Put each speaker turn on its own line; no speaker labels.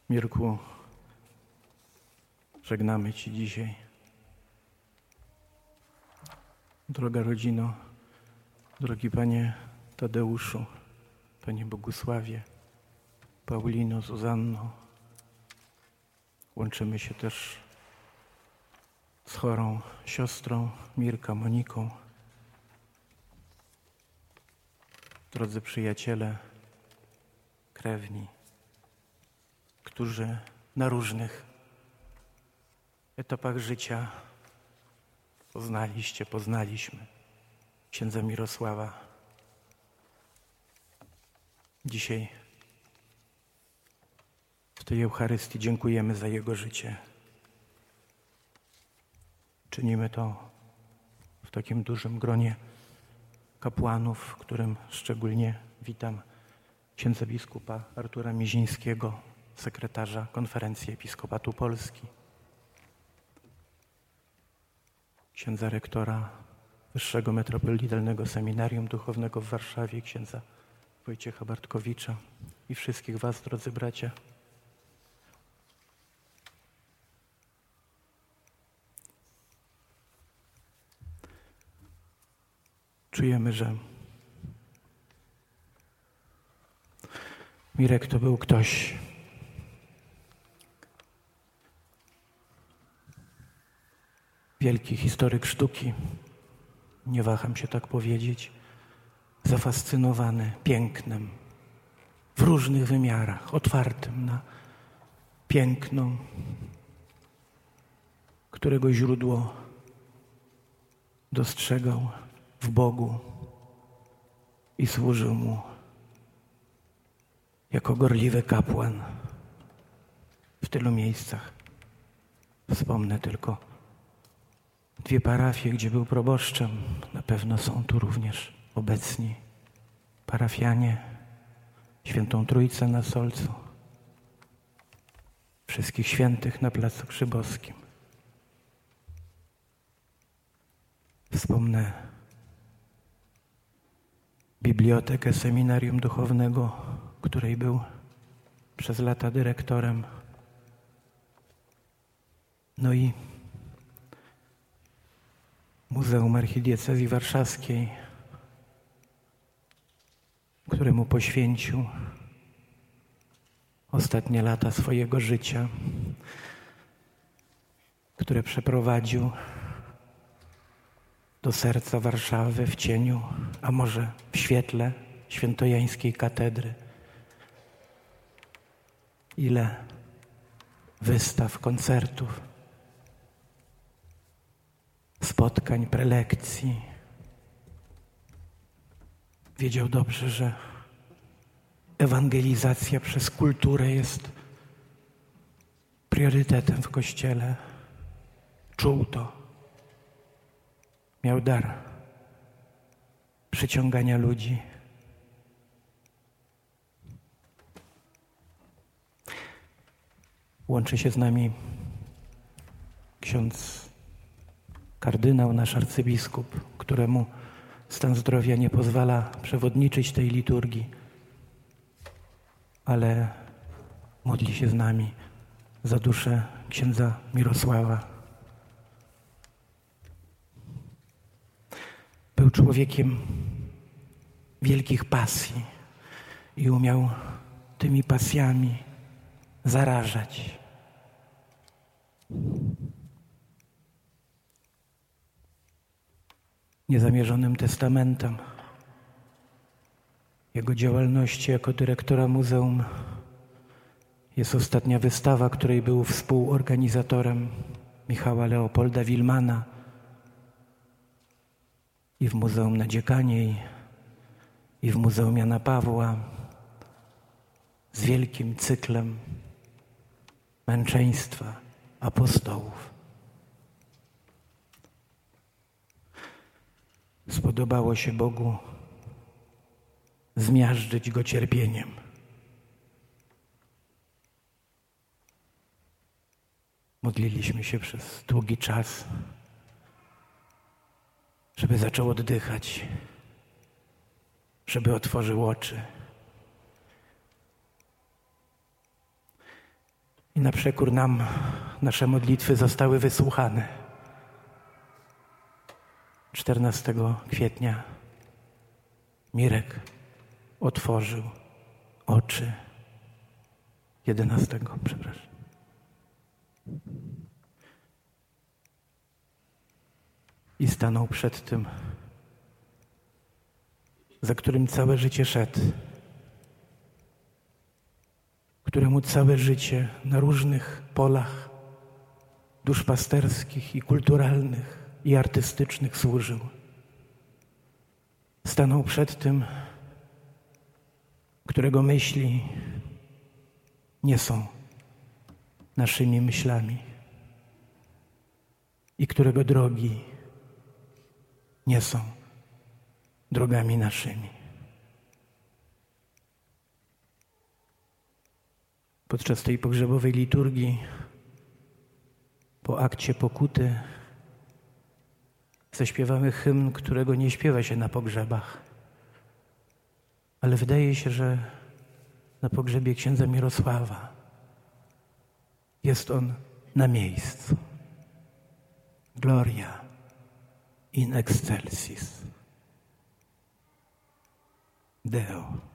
Mirku, żegnamy Ci dzisiaj. Droga rodzino, drogi Panie Tadeuszu, Panie Bogusławie, Paulino, Zuzanno, łączymy się też z chorą siostrą Mirka, Moniką. Drodzy przyjaciele, krewni, którzy na różnych etapach życia poznaliśmy księdza Mirosława. Dzisiaj w tej Eucharystii dziękujemy za jego życie. Czynimy to w takim dużym gronie kapłanów, w którym szczególnie witam księdza biskupa Artura Mizińskiego, sekretarza Konferencji Episkopatu Polski, księdza rektora Wyższego Metropolitalnego Seminarium Duchownego w Warszawie, księdza Wojciecha Bartkowicza i wszystkich was, drodzy bracia. Czujemy, że Mirek to był ktoś, wielki historyk sztuki, nie waham się tak powiedzieć, zafascynowany pięknem w różnych wymiarach, otwartym na piękno, którego źródło dostrzegał w Bogu i służył Mu jako gorliwy kapłan w tylu miejscach. Wspomnę tylko 2 parafie, gdzie był proboszczem. Na pewno są tu również obecni parafianie, Świętą Trójcę na Solcu, Wszystkich Świętych na Placu Krzybowskim. Wspomnę bibliotekę Seminarium Duchownego, której był przez lata dyrektorem. No i Muzeum Archidiecezji Warszawskiej, któremu poświęcił ostatnie lata swojego życia, które przeprowadził do serca Warszawy w cieniu, a może w świetle świętojańskiej katedry. Ile wystaw, koncertów, spotkań, prelekcji. Wiedział dobrze, że ewangelizacja przez kulturę jest priorytetem w Kościele. Czuł to. Miał dar przyciągania ludzi. Łączy się z nami ksiądz kardynał, nasz arcybiskup, któremu stan zdrowia nie pozwala przewodniczyć tej liturgii, ale modli się z nami za duszę księdza Mirosława. Był człowiekiem wielkich pasji i umiał tymi pasjami zarażać. Niezamierzonym testamentem jego działalności jako dyrektora muzeum jest ostatnia wystawa, której był współorganizatorem, Michała Leopolda Wilmana, i w Muzeum na Dziekaniej, i w Muzeum Jana Pawła, z wielkim cyklem męczeństwa apostołów. Spodobało się Bogu zmiażdżyć go cierpieniem. Modliliśmy się przez długi czas, żeby zaczął oddychać, żeby otworzył oczy. I na przekór nam nasze modlitwy zostały wysłuchane. 14 kwietnia Mirek otworzył oczy. 11, przepraszam. I stanął przed tym, za którym całe życie szedł, któremu całe życie na różnych polach duszpasterskich i kulturalnych i artystycznych służył. Stanął przed tym, którego myśli nie są naszymi myślami i którego drogi nie są drogami naszymi. Podczas tej pogrzebowej liturgii, po akcie pokuty, zaśpiewamy hymn, którego nie śpiewa się na pogrzebach. Ale wydaje się, że na pogrzebie księdza Mirosława jest on na miejscu. Gloria in excelsis Deo.